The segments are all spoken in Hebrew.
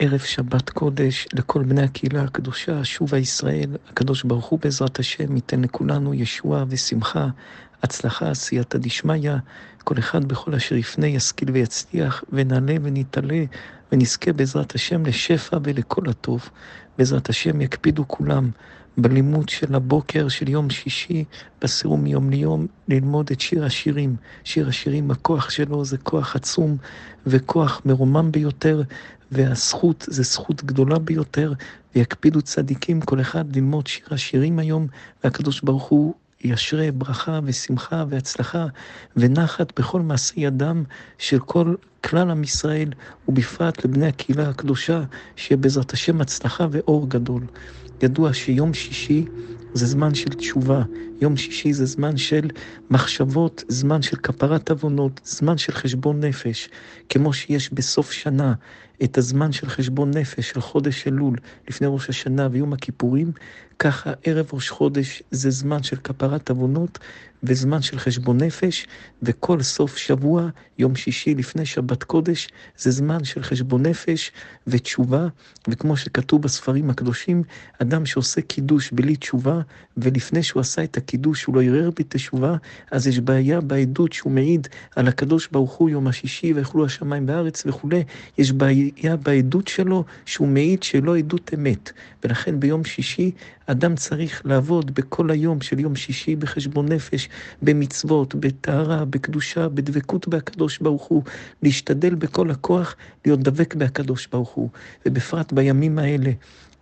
ערב שבת קודש לכל בני הקהילה הקדושה, שובה ישראל, הקדוש ברוך הוא בעזרת השם ייתן לכולנו ישועה ושמחה, הצלחה, סייעתא דשמיא, כל אחד בכל אשר יפנה ישכיל ויצליח, ונעלה ונתעלה ונזכה בעזרת השם לשפע ולכל הטוב. בעזרת השם יקפידו כולם בלימוד של הבוקר של יום שישי, בסירו מיום ליום, ללמוד את שיר השירים. שיר השירים, הכוח שלו זה כוח עצום וכוח מרומם ביותר, והזכות זה זכות גדולה ביותר, ויקפידו צדיקים כל אחד ללמוד שיר השירים היום, והקדוש ברוך הוא ישרה ברכה ושמחה והצלחה ונחת בכל מעשי ידם של כל כלל עם ישראל, ובפרט לבני הקהילה הקדושה, שיהיה בעזרת השם הצלחה ואור גדול. ידוע שיום שישי זה זמן של תשובה, יום שישי זה זמן של מחשבות, זמן של כפרת עוונות, זמן של חשבון נפש, כמו שיש בסוף שנה את הזמן של חשבון נפש של חודש אלול לפני ראש השנה ויום הכיפורים, ככה ערב ראש חודש זה זמן של כפרת עוונות וזמן של חשבון נפש, וכל סוף שבוע, יום שישי לפני שבת קודש, זה זמן של חשבון נפש ותשובה. וכמו שכתוב בספרים הקדושים, אדם שעושה קידוש בלי תשובה, ולפני שהוא עשה את הקידוש הוא לא ערער בתשובה, אז יש בעיה בעדות שהוא מעיד על הקדוש ברוך הוא יום השישי ויחלו השמיים והארץ וכו', יש בעיה בעדות שלו שהוא מעיד שלא עדות אמת. ולכן ביום שישי אדם צריך לעבוד בכל היום של יום שישי בחשבון נפש, במצוות, בטהרה, בקדושה, בדבקות בהקדוש ברוך הוא, להשתדל בכל הכוח להיות דבק בהקדוש ברוך הוא. ובפרט בימים האלה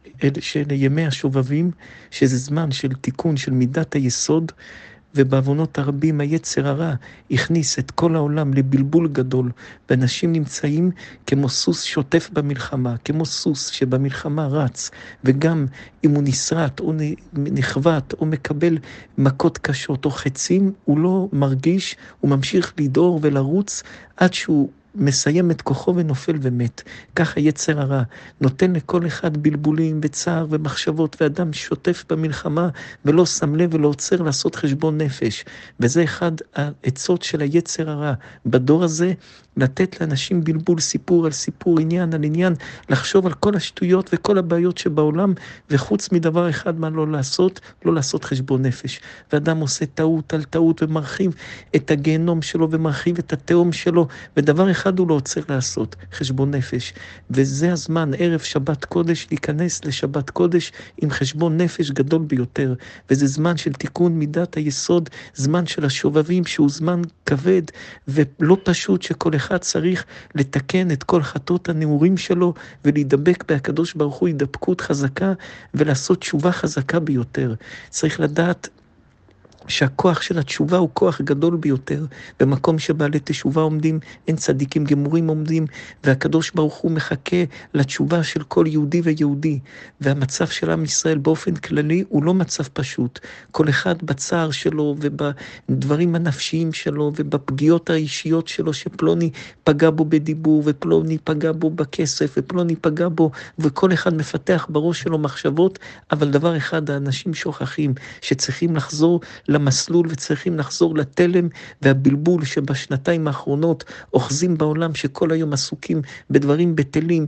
של ימי השובבים, שזה זמן של תיקון של מידת היסוד, ובעוונות הרבים היצר הרע הכניס את כל העולם לבלבול גדול, ואנשים נמצאים כמו סוס שוטף במלחמה, כמו סוס שבמלחמה רץ, וגם אם הוא נסרט או נחבט או מקבל מכות קשות או חצים, הוא לא מרגיש, הוא ממשיך לדהור ולרוץ עד שהוא מסיים את כוחו ונופל ומת. ככה יצר הרע נותן לכל אחד בלבולים וצער ומחשבות, ואדם שוטף במלחמה ולא שם לב ולא עוצר לעשות חשבון נפש. וזה אחד העצות של היצר הרע בדור הזה, לתת לאנשים בלבול, סיפור על סיפור, עניין על עניין, לחשוב על כל השטויות וכל הבעיות שבעולם, וחוץ מדבר אחד מה לא לעשות, לא לעשות חשבון נפש. ואדם עושה טעות על טעות ומרחיב את הגיהנום שלו ומרחיב את התהום שלו, ודבר אחד הוא לא עוצר לעשות, חשבון נפש. וזה הזמן, ערב שבת קודש, להיכנס לשבת קודש עם חשבון נפש גדול ביותר. וזה זמן של תיקון מידת היסוד, זמן של השובבים שהוא זמן כבד ולא פשוט, שכל אחד צריך לתקן את כל חטאות הנעורים שלו ולהידבק בהקדוש ברוך הוא הידבקות חזקה ולעשות תשובה חזקה ביותר. צריך לדעת שהכוח של התשובה הוא כוח גדול ביותר. במקום שבעלי תשובה עומדים, אין צדיקים גמורים עומדים, והקדוש ברוך הוא מחכה לתשובה של כל יהודי ויהודי. והמצב של עם ישראל באופן כללי הוא לא מצב פשוט. כל אחד בצער שלו ובדברים הנפשיים שלו ובפגיעות האישיות שלו, שפלוני פגע בו בדיבור ופלוני פגע בו בכסף ופלוני פגע בו, וכל אחד מפתח בראש שלו מחשבות, אבל דבר אחד האנשים שוכחים, שצריכים לחזור למסלול וצריכים לחזור לתלם והבלבול שבשנתיים האחרונות אוחזים בעולם, שכל היום עסוקים בדברים בטלים,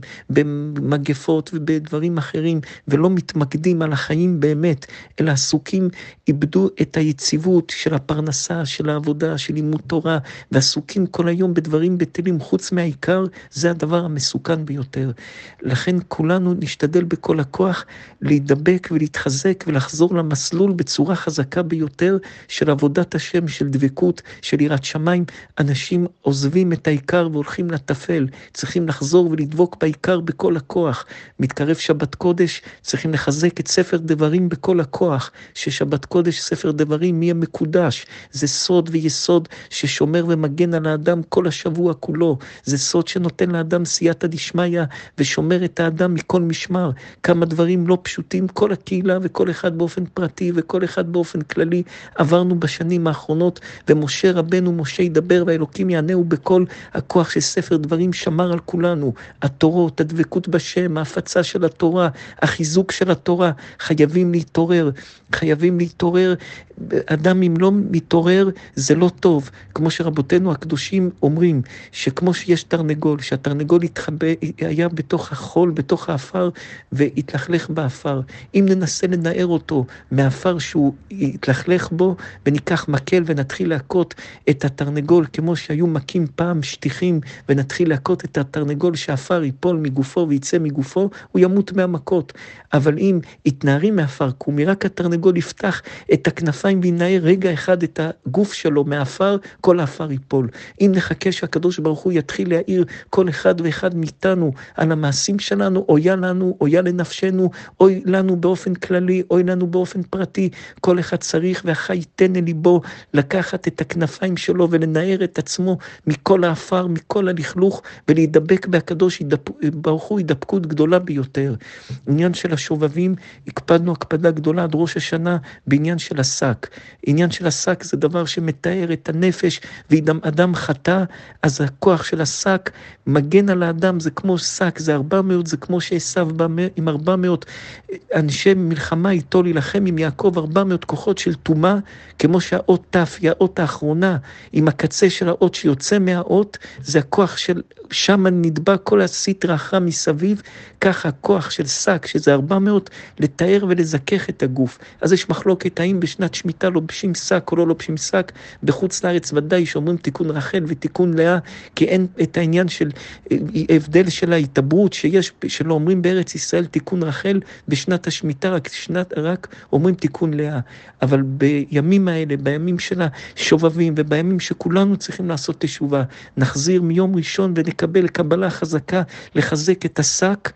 במגפות ובדברים אחרים, ולא מתמקדים על החיים באמת, אלא עסוקים, איבדו את היציבות של הפרנסה, של העבודה, של לימוד תורה, ועסוקים כל היום בדברים בטלים חוץ מהעיקר. זה הדבר המסוכן ביותר. לכן כולנו נשתדל בכל הכוח להידבק ולהתחזק ולחזור למסלול בצורה חזקה ביותר של עבודת השם, של דבקות, של יראת שמיים. אנשים עוזבים את העיקר והולכים לטפל, צריכים לחזור ולדבוק בעיקר בכל הכוח. מתקרב שבת קודש, צריכים לחזק את ספר דברים בכל הכוח, ששבת קודש, ספר דברים, יהיה מקודש. זה סוד ויסוד ששומר ומגן על האדם כל השבוע כולו. זה סוד שנותן לאדם סייעתא דשמיא ושומר את האדם מכל משמר. כמה דברים לא פשוטים, כל הקהילה וכל אחד באופן פרטי וכל אחד באופן כללי עברנו בשנים האחרונות, ומשה רבנו, משה ידבר והאלוקים יענהו בכל הכוח של ספר דברים שמר על כולנו. התורות, הדבקות בשם, ההפצה של התורה, החיזוק של התורה, חייבים להתעורר, חייבים להתעורר אדם אם לא מתעורר זה לא טוב, כמו שרבותינו הקדושים אומרים, שכמו שיש תרנגול, שהתרנגול היה בתוך החול, בתוך האפר, והתלכלך באפר. אם ננסה לנער אותו מהאפר שהוא התלכלך בו, וניקח מקל ונתחיל להכות את התרנגול, כמו שהיו מכים פעם שטיחים, ונתחיל להכות את התרנגול שהאפר ייפול מגופו ויצא מגופו, הוא ימות מהמכות. אבל אם יתנערים מהאפר, קומי, רק התרנגול יפתח את הכנפיים וינער רגע אחד את הגוף שלו מהאפר, כל האפר ייפול. אם נחכה שהקדוש ברוך הוא יתחיל להעיר כל אחד ואחד מאיתנו על המעשים שלנו, אויה לנו, אויה לנפשנו, אוי לנו באופן כללי, אוי לנו באופן פרטי, כל אחד צריך והחי ייתן אל ליבו לקחת את הכנפיים שלו ולנער את עצמו מכל האפר, מכל הלכלוך, ולהידבק בהקדוש ברוך הוא הידבקות גדולה ביותר. עניין של השובבים, הקפדנו הקפדה גדולה עד ראש השנה בעניין של השק. עניין של השק זה דבר שמתאר את הנפש, ואם אדם חטא, אז הכוח של השק מגן על האדם, זה כמו שק, זה 400, זה כמו שעשיו בא עם 400 אנשי מלחמה איתו להילחם עם יעקב, 400 כוחות של תומה, כמו שהאות תף היא האות האחרונה, עם הקצה של האות שיוצא מהאות, זה הכוח של, שם נדבק כל הסטרה אחרה מסביב, ככה הכוח של שק, שזה 400, לתאר ולזכך את הגוף. אז יש מחלוקת, האם בשנת שמיטה לובשים שק או לא לובשים שק, בחוץ לארץ ודאי שאומרים תיקון רחל ותיקון לאה, כי אין את העניין של הבדל של ההתעברות שיש, שלא אומרים בארץ ישראל תיקון רחל, בשנת השמיטה רק אומרים תיקון לאה. אבל בימים האלה, בימים של השובבים ובימים שכולנו צריכים לעשות תשובה, נחזיר מיום ראשון ונקבל קבלה חזקה לחזק את השק,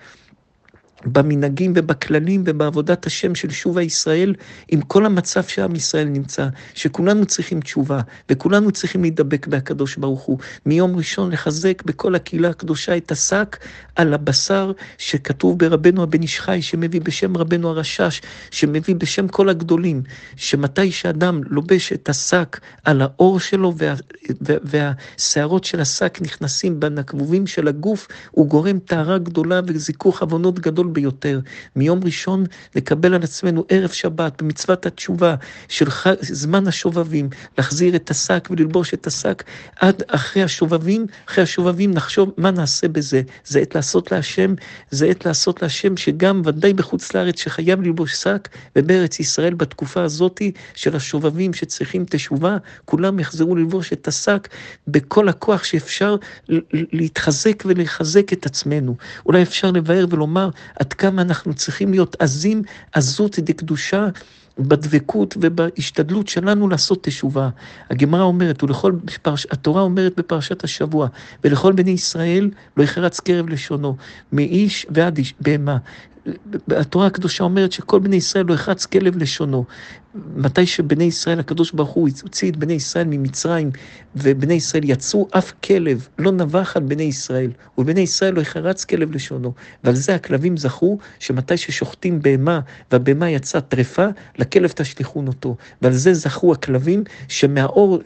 במנהגים ובכללים ובעבודת השם של שובה ישראל, עם כל המצב שעם ישראל נמצא, שכולנו צריכים תשובה, וכולנו צריכים להידבק בהקדוש ברוך הוא. מיום ראשון לחזק בכל הקהילה הקדושה את השק על הבשר שכתוב ברבנו הבן איש חי, שמביא בשם רבנו הרשש, שמביא בשם כל הגדולים, שמתי שאדם לובש את השק על האור שלו, והשערות של השק נכנסים בנקבובים של הגוף, הוא גורם טהרה גדולה וזיכוך עוונות גדול ביותר. מיום ראשון לקבל על עצמנו ערב שבת במצוות התשובה של זמן השובבים, להחזיר את השק וללבוש את השק עד אחרי השובבים נחשוב מה נעשה בזה. זה עת לעשות להשם, זה עת לעשות להשם, שגם ודאי בחוץ לארץ שחייב ללבוש שק, ובארץ ישראל בתקופה הזאת של השובבים שצריכים תשובה, כולם יחזרו ללבוש את השק בכל הכוח שאפשר להתחזק ולחזק את עצמנו. אולי אפשר לבאר ולומר עד כמה אנחנו צריכים להיות עזים, עזות דקדושה, בדבקות ובהשתדלות שלנו לעשות תשובה. הגמרא אומרת, התורה אומרת בפרשת השבוע, ולכל בני ישראל לא יחרץ קרב לשונו, מאיש ועד בהמה. התורה הקדושה אומרת שכל בני ישראל לא יחרץ כלב לשונו. מתי שבני ישראל, הקדוש ברוך הוא הוציא את בני ישראל ממצרים, ובני ישראל יצאו, אף כלב לא נבח על בני ישראל, ובני ישראל לא יחרץ כלב לשונו. ועל זה הכלבים זכו, שמתי ששוחטים בהמה, והבהמה יצאה טרפה, לכלב תשליכון אותו. ועל זה זכו הכלבים, שמהאור,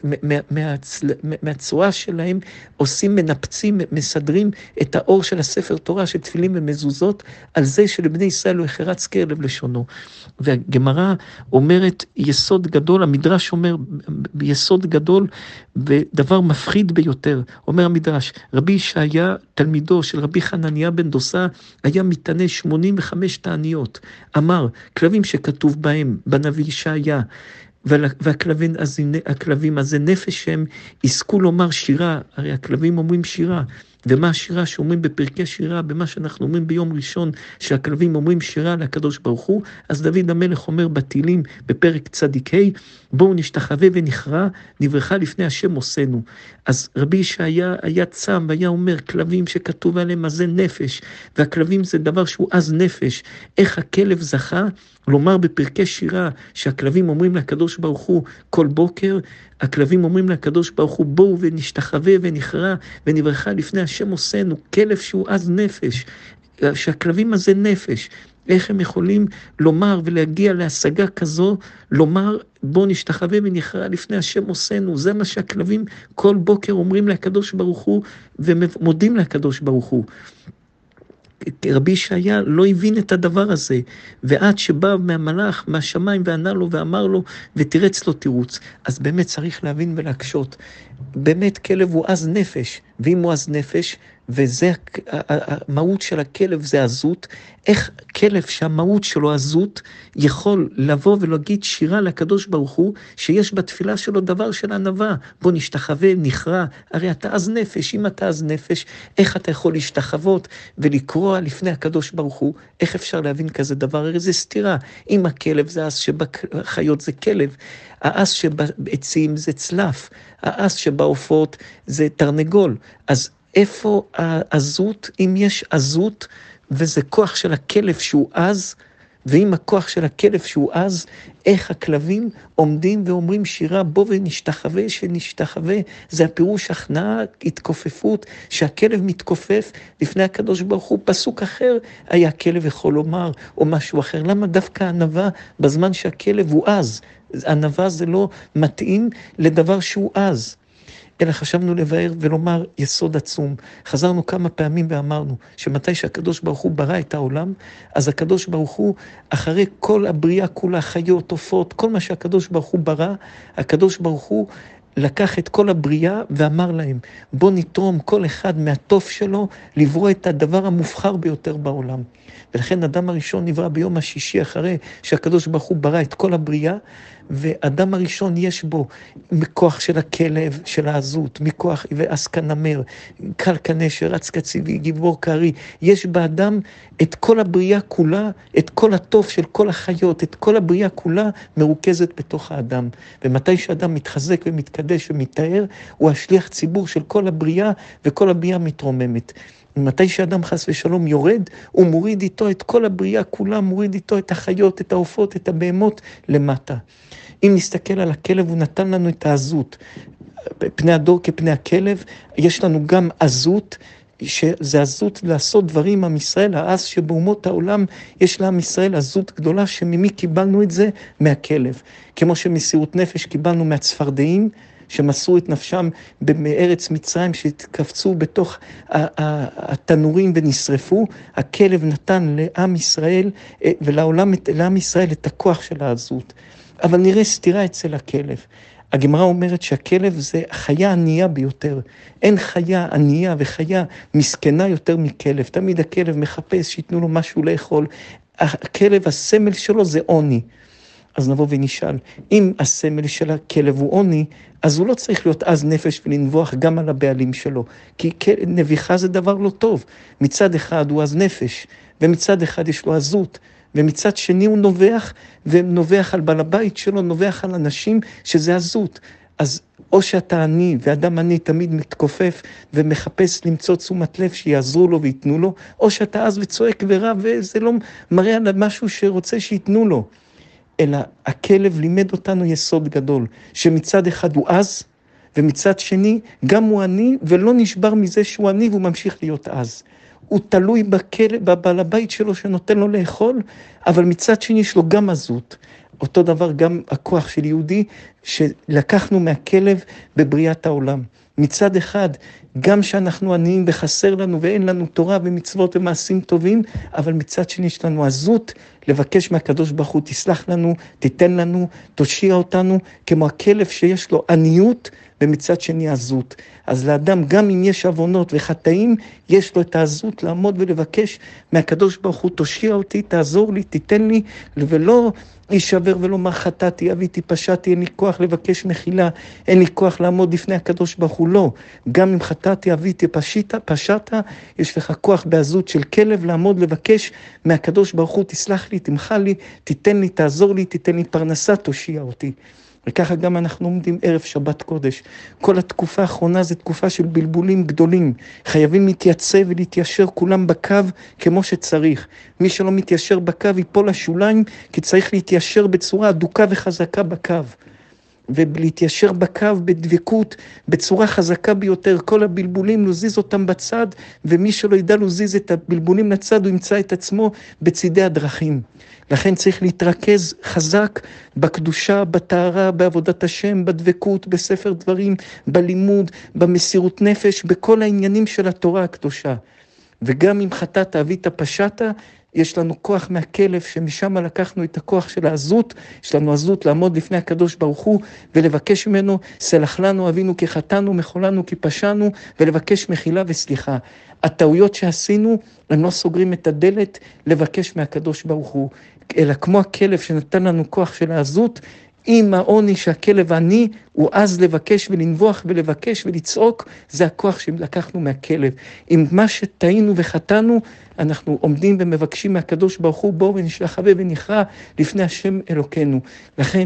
מהצורה שלהם, עושים, מנפצים, מסדרים את האור של הספר תורה, של תפילים ומזוזות, על זה שלבני ישראל לא יחרץ כלב לשונו. והגמרא אומרת יסוד גדול, המדרש אומר יסוד גדול ודבר מפחיד ביותר. אומר המדרש, רבי ישעיה, תלמידו של רבי חנניה בן דוסה, היה מתענה 85 תעניות. אמר, כלבים שכתוב בהם בנביא ישעיה, והכלבים הזה נפש הם יזכו לומר שירה, הרי הכלבים אומרים שירה, ומה השירה שאומרים בפרקי שירה, במה שאנחנו אומרים ביום ראשון, שהכלבים אומרים שירה לקדוש ברוך הוא, אז דוד המלך אומר בתהילים בפרק צדיק ה', בואו נשתחווה ונכרע, נברכה לפני השם עושנו. אז רבי ישעיה היה צם והיה אומר, כלבים שכתוב עליהם אז זה נפש, והכלבים זה דבר שהוא אז נפש. איך הכלב זכה לומר בפרקי שירה, שהכלבים אומרים לקדוש ברוך הוא כל בוקר, הכלבים אומרים לקדוש ברוך הוא, בואו ונשתחווה ונכרע ונברכה לפני השם עושנו, כלב שהוא אז נפש, שהכלבים הזה נפש. איך הם יכולים לומר ולהגיע להשגה כזו, לומר בוא נשתחווה ונכרע לפני השם עושנו? זה מה שהכלבים כל בוקר אומרים לקדוש ברוך הוא ומודים לקדוש ברוך הוא. רבי ישעיה לא הבין את הדבר הזה, ועד שבא מהמלאך, מהשמיים, וענה לו ואמר לו, ותירץ לו תירוץ. אז באמת צריך להבין ולהקשות. באמת כלב הוא עז נפש, ואם הוא עז נפש, וזה המהות של הכלב זה עזות, איך כלב שהמהות שלו עזות יכול לבוא ולהגיד שירה לקדוש ברוך הוא, שיש בתפילה שלו דבר של ענווה, בוא נשתחווה, נכרע, הרי אתה עז נפש, אם אתה עז נפש, איך אתה יכול להשתחוות ולקרוא לפני הקדוש ברוך הוא, איך אפשר להבין כזה דבר? הרי זה סתירה, אם הכלב זה עז שבחיות זה כלב, העז שבעצים זה צלף, העז שבעופות זה תרנגול, אז איפה העזות, אם יש עזות, וזה כוח של הכלב שהוא עז, ואם הכוח של הכלב שהוא עז, איך הכלבים עומדים ואומרים שירה בוא ונשתחווה, שנשתחווה, זה הפירוש הכנעה, התכופפות, שהכלב מתכופף לפני הקדוש ברוך הוא, פסוק אחר היה הכלב יכול לומר, או משהו אחר, למה דווקא ענווה בזמן שהכלב הוא עז? ענווה זה לא מתאים לדבר שהוא עז. אלא חשבנו לבאר ולומר יסוד עצום. חזרנו כמה פעמים ואמרנו שמתי שהקדוש ברוך הוא ברא את העולם, אז הקדוש ברוך הוא, אחרי כל הבריאה כולה, חיות, עופות, כל מה שהקדוש ברוך הוא ברא, הקדוש ברוך הוא לקח את כל הבריאה ואמר להם, בוא נתרום כל אחד מהטוב שלו לברוא את הדבר המובחר ביותר בעולם. ולכן אדם הראשון נברא ביום השישי אחרי שהקדוש ברוך הוא ברא את כל הבריאה, ואדם הראשון יש בו מכוח של הכלב, של העזות, מכוח ועסקה נמר, קל כנשר, רץ כציבי, גיבור קרי, יש באדם את כל הבריאה כולה, את כל הטוב של כל החיות, את כל הבריאה כולה מרוכזת בתוך האדם. ומתי שאדם מתחזק ומתקדש ומתאר, הוא השליח ציבור של כל הבריאה, וכל הבריאה מתרוממת. מתי שאדם חס ושלום יורד, הוא מוריד איתו את כל הבריאה כולה, מוריד איתו את החיות, את העופות, את הבהמות למטה. אם נסתכל על הכלב, הוא נתן לנו את העזות. פני הדור כפני הכלב, יש לנו גם עזות, שזה עזות לעשות דברים עם ישראל, העז שבאומות העולם יש לעם ישראל עזות גדולה, שממי קיבלנו את זה? מהכלב. כמו שמסירות נפש קיבלנו מהצפרדעים, שמסרו את נפשם בארץ מצרים, שהתקפצו בתוך התנורים ונשרפו, הכלב נתן לעם ישראל ולעם ישראל את הכוח של העזות. אבל נראה סתירה אצל הכלב. הגמרא אומרת שהכלב זה חיה ענייה ביותר. אין חיה ענייה וחיה מסכנה יותר מכלב. תמיד הכלב מחפש שיתנו לו משהו לאכול. הכלב, הסמל שלו זה עוני. אז נבוא ונשאל, אם הסמל של הכלב הוא עוני, אז הוא לא צריך להיות עז נפש ולנבוח גם על הבעלים שלו. כי נביחה זה דבר לא טוב. מצד אחד הוא עז נפש, ומצד אחד יש לו עזות. ומצד שני הוא נובח, ונובח על בעל הבית שלו, נובח על אנשים שזה עזות. אז או שאתה עני, ואדם עני תמיד מתכופף ומחפש למצוא תשומת לב שיעזרו לו ויתנו לו, או שאתה עז וצועק ורע, וזה לא מראה על משהו שרוצה שיתנו לו. אלא הכלב לימד אותנו יסוד גדול, שמצד אחד הוא עז, ומצד שני גם הוא עני, ולא נשבר מזה שהוא עני, והוא ממשיך להיות עז. הוא תלוי בבעל הבית שלו שנותן לו לאכול, אבל מצד שני יש לו גם עזות. אותו דבר גם הכוח של יהודי שלקחנו מהכלב בבריאת העולם. מצד אחד, גם שאנחנו עניים וחסר לנו ואין לנו תורה ומצוות ומעשים טובים, אבל מצד שני יש לנו עזות לבקש מהקדוש ברוך הוא, תסלח לנו, תיתן לנו, תושיע אותנו, כמו הכלב שיש לו עניות ומצד שני עזות. אז לאדם, גם אם יש עוונות וחטאים, יש לו את העזות לעמוד ולבקש מהקדוש ברוך הוא, תושיע אותי, תעזור לי, תיתן לי, ולא להישבר ולומר חטאתי, עוויתי, פשעתי, אין לי כוח לבקש מחילה, אין לי כוח לעמוד לפני הקדוש ברוך הוא, לא. גם אם חטאתי, עוויתי, פשעת, יש לך כוח בעזות של כלב לעמוד לבקש מהקדוש ברוך הוא, תסלח לי, תמחה לי, תיתן לי, תעזור לי, תיתן לי פרנסה, תושיע אותי. וככה גם אנחנו עומדים ערב שבת קודש. כל התקופה האחרונה זה תקופה של בלבולים גדולים. חייבים להתייצב ולהתיישר כולם בקו כמו שצריך. מי שלא מתיישר בקו ייפול לשוליים, כי צריך להתיישר בצורה אדוקה וחזקה בקו. ולהתיישר בקו בדבקות, בצורה חזקה ביותר. כל הבלבולים להזיז אותם בצד, ומי שלא ידע להזיז את הבלבולים לצד, הוא ימצא את עצמו בצידי הדרכים. לכן צריך להתרכז חזק בקדושה, בטהרה, בעבודת השם, בדבקות, בספר דברים, בלימוד, במסירות נפש, בכל העניינים של התורה הקדושה. וגם אם חטאת אבית פשעת, יש לנו כוח מהכלב שמשם לקחנו את הכוח של העזות, יש לנו עזות לעמוד לפני הקדוש ברוך הוא ולבקש ממנו, סלח לנו אבינו כי חטאנו, מחולנו כי פשענו, ולבקש מחילה וסליחה. הטעויות שעשינו, הם לא סוגרים את הדלת לבקש מהקדוש ברוך הוא, אלא כמו הכלב שנתן לנו כוח של העזות, עם העוני שהכלב עני, הוא אז לבקש ולנבוח ולבקש ולצעוק, זה הכוח שלקחנו מהכלב. עם מה שטעינו וחטאנו, אנחנו עומדים ומבקשים מהקדוש ברוך הוא, בואו ונשתחווה ונכרע לפני השם אלוקינו. לכן,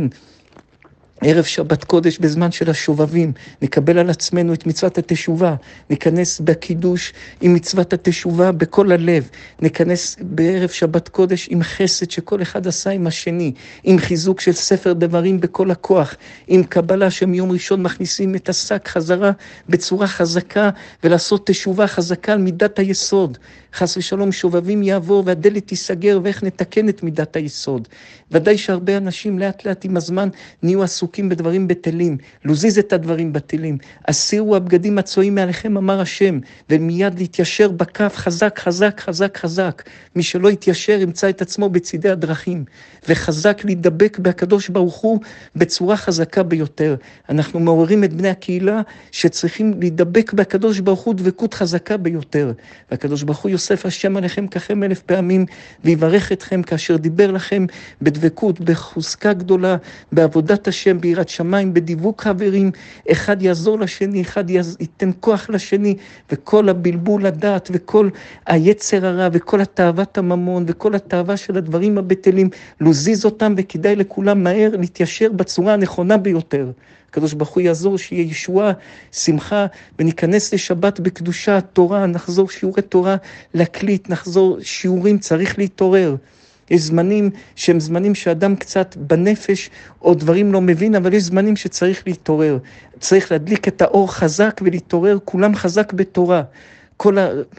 ערב שבת קודש בזמן של השובבים, נקבל על עצמנו את מצוות התשובה, ניכנס בקידוש עם מצוות התשובה בכל הלב, ניכנס בערב שבת קודש עם חסד שכל אחד עשה עם השני, עם חיזוק של ספר דברים בכל הכוח, עם קבלה שמיום ראשון מכניסים את השק חזרה בצורה חזקה, ולעשות תשובה חזקה על מידת היסוד. חס ושלום שובבים יעבור והדלת תיסגר, ואיך נתקן את מידת היסוד. ודאי שהרבה אנשים לאט לאט עם הזמן נהיו עסוקים בדברים בטלים, לוזיז את הדברים בטלים, הסירו הבגדים הצועים מעליכם אמר השם, ומיד להתיישר בכף חזק חזק חזק חזק. מי שלא יתיישר ימצא את עצמו בצידי הדרכים, וחזק להידבק בהקדוש ברוך הוא בצורה חזקה ביותר. אנחנו מעוררים את בני הקהילה שצריכים להידבק בהקדוש ברוך הוא דבקות חזקה ביותר, והקדוש ברוך הוא יוסף השם עליכם ככם 1000 פעמים, ויברך אתכם כאשר דיבר לכם בדבקות, בחוזקה גדולה, בעבודת השם, ביראת שמיים, בדיבוק חברים, אחד יעזור לשני, אחד ייתן כוח לשני, וכל הבלבול הדעת, וכל היצר הרע, וכל התאוות הממון, וכל התאווה של הדברים הבטלים, לוזיז אותם, וכדאי לכולם מהר להתיישר בצורה הנכונה ביותר. הקדוש ברוך הוא יעזור שיהיה ישועה, שמחה, וניכנס לשבת בקדושה, תורה, נחזור שיעורי תורה להקליט, נחזור שיעורים, צריך להתעורר. יש זמנים שהם זמנים שאדם קצת בנפש או דברים לא מבין, אבל יש זמנים שצריך להתעורר. צריך להדליק את האור חזק ולהתעורר, כולם חזק בתורה. כל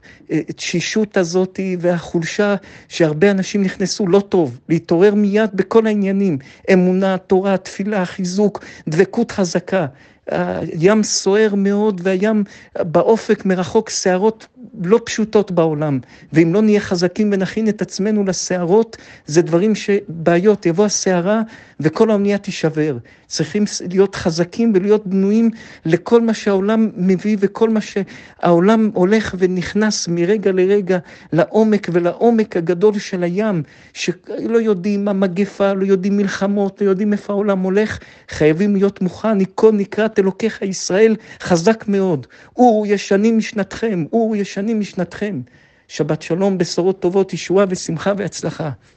התשישות הזאת והחולשה שהרבה אנשים נכנסו לא טוב, להתעורר מיד בכל העניינים, אמונה, תורה, תפילה, חיזוק, דבקות חזקה. הים סוער מאוד והים באופק מרחוק, שערות לא פשוטות בעולם, ואם לא נהיה חזקים ונכין את עצמנו לשערות, זה דברים שבעיות, יבוא השערה וכל האונייה תישבר. צריכים להיות חזקים ולהיות בנויים לכל מה שהעולם מביא, וכל מה שהעולם הולך ונכנס מרגע לרגע לעומק ולעומק הגדול של הים, שלא יודעים המגפה, לא יודעים מלחמות, לא יודעים איפה העולם הולך. חייבים להיות מוכן, יקום נקראת אלוקיך ישראל חזק מאוד. אורו ישנים משנתכם, אורו ישנים משנתכם. שבת שלום, בשורות טובות, ישועה ושמחה והצלחה.